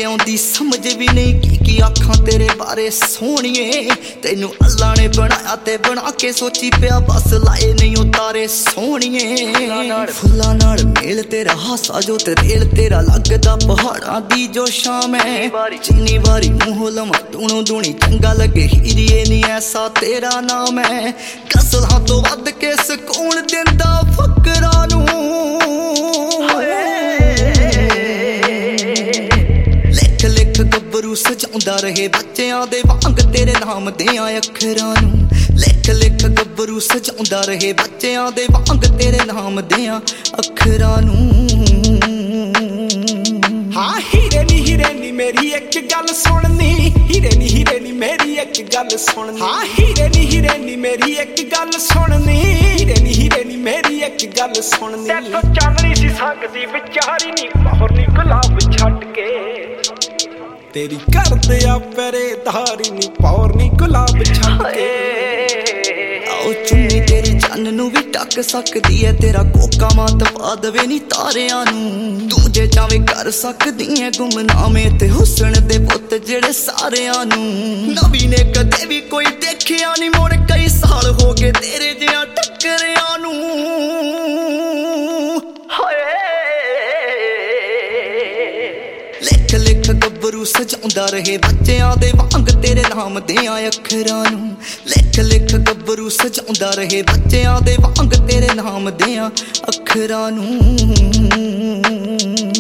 आउंदी समझ भी नहीं की आखां तेरे बारे सोहणिए तैनू अल्लाह ने बनाया ते बना के सोची पिया बस लाए नहीं उतारे सोहणिए फुल्लां नाल मेल तेरा हासा जो ते रेल तेरा लगदा पहाड़ां दी जो शाम है जिन्नी बारी मूंह लवां दूणों दूणी चंगा लगे हीरिए नी ऐसा तेरा नाम है गज़लां तो वध के सकून दिंदा फकरां नूं गब्बरू सजाउंदा रहे बच्चियां दे वांग तेरे नाम दियां अखरां नूं लिख लिख गब्बरू सजाउंदा रहे बच्चियां दे वांग तेरे नाम दियां अखरां नूं हाँ हीरे नी मेरी एक गल सुननी हीरे नी मेरी एक गल सुननी हाँ हीरे नी मेरी एक गल सुननी हीरे नी मेरी एक गल सुननी तेरे तो चांदनी सी सकदी विचारी नी मोहर नी गुलाब छड्ड के तेरी कर दिया पहरेदारी नी पौर नी गुलाब छड्ड के आओ चुन्नी तेरी चन्न नूं भी ढक सकदी है तेरा कोका मात पा दवे नी तारियां नूं तू जे चाहे कर सकदी है गुमनामे ते हुस्न दे पुत जेड़े सारियां नूं नवी ने कदे भी कोई देखिया नी मुड़ कई साल हो गए तेरे जिहा टक्करियां नूं लिख लिख गब्बरू सजाउंदा रहे बच्चियां दे वांग तेरे नाम दियां अखरां नूं लिख लिख गब्बरू सजाउंदा रहे बच्चियां दे वांग तेरे नाम दियां अखरां नूं